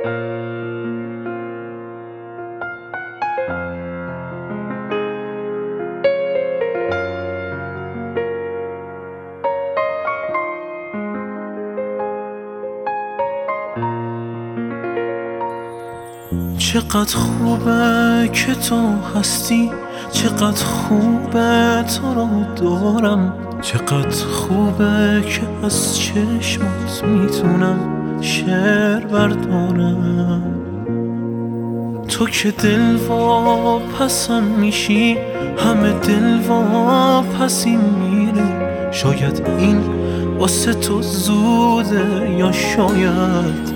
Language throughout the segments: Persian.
چقدر خوبه که تو هستی، چقدر خوبه تو رو دارم، چقدر خوبه که از چشمات میتونم شعر بردارم. تو که دل واپسم میشی، همه دل واپسی میره. شاید این واسه تو زوده یا شاید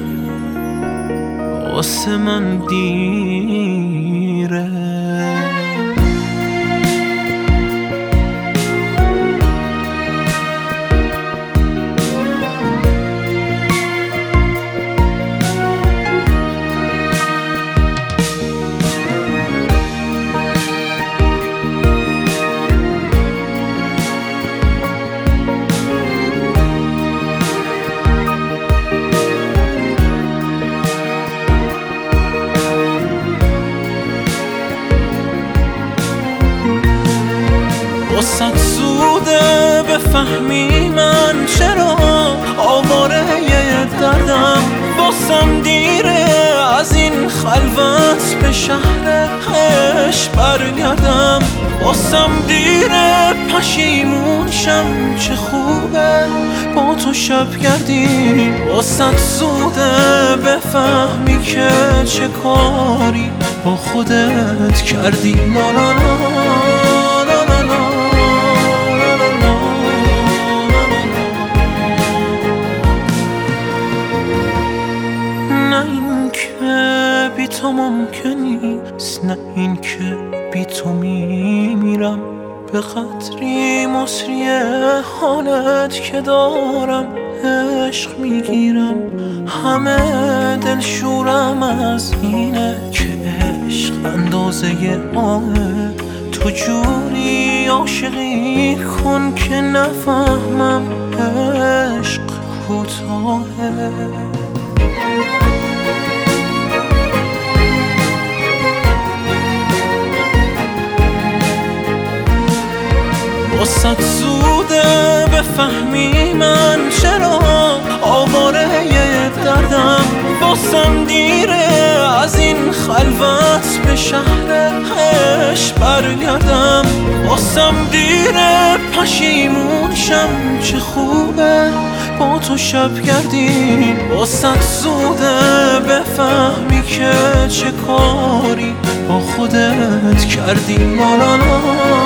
واسه من دیره. واسه زوده بفهمی من چرا آواره دردم، واسم دیره از این خلوت به شهر عشق برگردم. واسم دیره پشیمون شم چه خوبه با تو شب گردی. واسه زوده بفهمی که چه کاری با خودت کردی. لا لا لا. بی تو ممکن نیست، نه این که بی تو میمیرم. به قدری مصری حالت که دارم عشق میگیرم. همه دلشورم از اینه که عشق اندازه آهه. تو جوری عاشقی کن که نفهمم عشق کوتاهه. واسه زوده بفهمی من چرا آواره دردم، واسم دیره از این خلوت به شهر عشق برگردم. واسم دیره پشیمون شم چه خوبه با تو شب گردی. واسه زوده بفهمی که چه کاری با خودت کردی. لا لا لا.